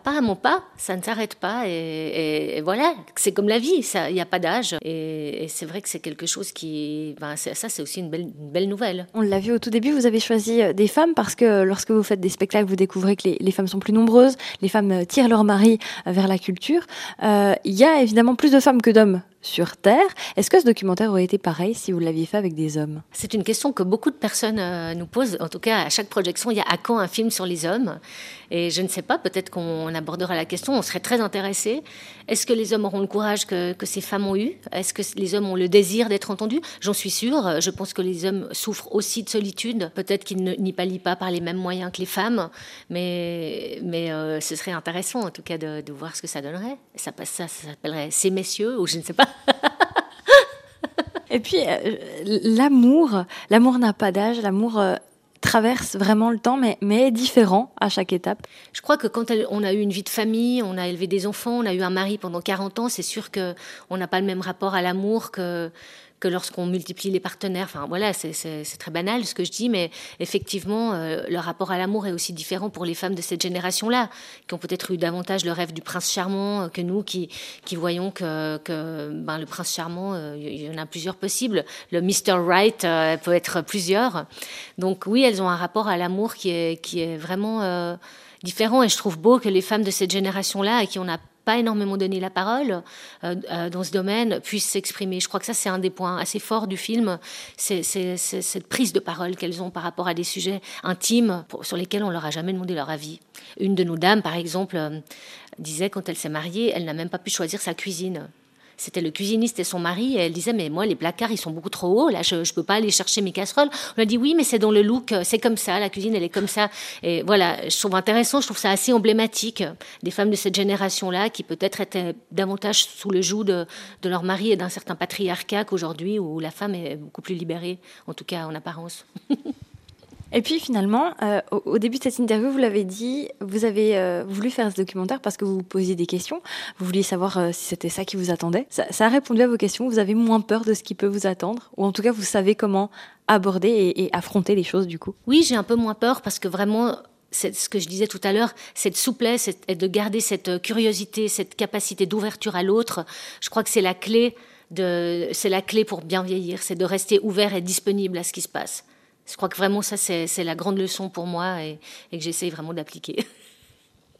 Apparemment pas, ça ne s'arrête pas et voilà, c'est comme la vie, il n'y a pas d'âge et c'est vrai que c'est quelque chose qui, c'est aussi une belle nouvelle. On l'a vu au tout début, vous avez choisi des femmes parce que lorsque vous faites des spectacles, vous découvrez que les femmes sont plus nombreuses, les femmes tirent leur mari vers la culture. Il y a évidemment plus de femmes que d'hommes sur Terre. Est-ce que ce documentaire aurait été pareil si vous l'aviez fait avec des hommes ? C'est une question que beaucoup de personnes nous posent. En tout cas, à chaque projection, il y a à quand un film sur les hommes ? Et je ne sais pas, peut-être qu'on abordera la question, on serait très intéressés. Est-ce que les hommes auront le courage que ces femmes ont eu ? Est-ce que les hommes ont le désir d'être entendus ? J'en suis sûre. Je pense que les hommes souffrent aussi de solitude. Peut-être qu'ils n'y pallient pas par les mêmes moyens que les femmes. Mais ce serait intéressant, en tout cas, de voir ce que ça donnerait. Ça s'appellerait « Ces messieurs » ou je ne sais pas. Et puis, l'amour n'a pas d'âge, l'amour traverse vraiment le temps, mais est différent à chaque étape. Je crois que quand on a eu une vie de famille, on a élevé des enfants, on a eu un mari pendant 40 ans, c'est sûr qu'on n'a pas le même rapport à l'amour que lorsqu'on multiplie les partenaires. Enfin voilà, c'est très banal ce que je dis, mais effectivement, le rapport à l'amour est aussi différent pour les femmes de cette génération-là, qui ont peut-être eu davantage le rêve du prince charmant que nous, qui voyons que le prince charmant, il y en a plusieurs possibles. Le Mr. Right peut être plusieurs. Donc oui, elles ont un rapport à l'amour qui est vraiment différent, et je trouve beau que les femmes de cette génération-là, à qui on n'a pas énormément donné la parole dans ce domaine, puissent s'exprimer. Je crois que ça, c'est un des points assez forts du film, c'est cette prise de parole qu'elles ont par rapport à des sujets intimes sur lesquels on leur a jamais demandé leur avis. Une de nos dames, par exemple, disait quand elle s'est mariée, elle n'a même pas pu choisir sa cuisine. C'était le cuisiniste et son mari, et elle disait, mais moi, les placards, ils sont beaucoup trop hauts, là, je ne peux pas aller chercher mes casseroles. On lui a dit, oui, mais c'est dans le look, c'est comme ça, la cuisine, elle est comme ça. Et voilà, je trouve intéressant, je trouve ça assez emblématique, des femmes de cette génération-là, qui peut-être étaient davantage sous le joug de leur mari et d'un certain patriarcat qu'aujourd'hui, où la femme est beaucoup plus libérée, en tout cas en apparence. Et puis finalement, au début de cette interview, vous l'avez dit, vous avez voulu faire ce documentaire parce que vous vous posiez des questions, vous vouliez savoir si c'était ça qui vous attendait. Ça a répondu à vos questions, vous avez moins peur de ce qui peut vous attendre, ou en tout cas vous savez comment aborder et affronter les choses du coup. Oui, j'ai un peu moins peur parce que vraiment, c'est ce que je disais tout à l'heure, cette souplesse et de garder cette curiosité, cette capacité d'ouverture à l'autre, je crois que c'est la clé pour bien vieillir, c'est de rester ouvert et disponible à ce qui se passe. Je crois que vraiment ça, c'est la grande leçon pour moi et que j'essaye vraiment d'appliquer.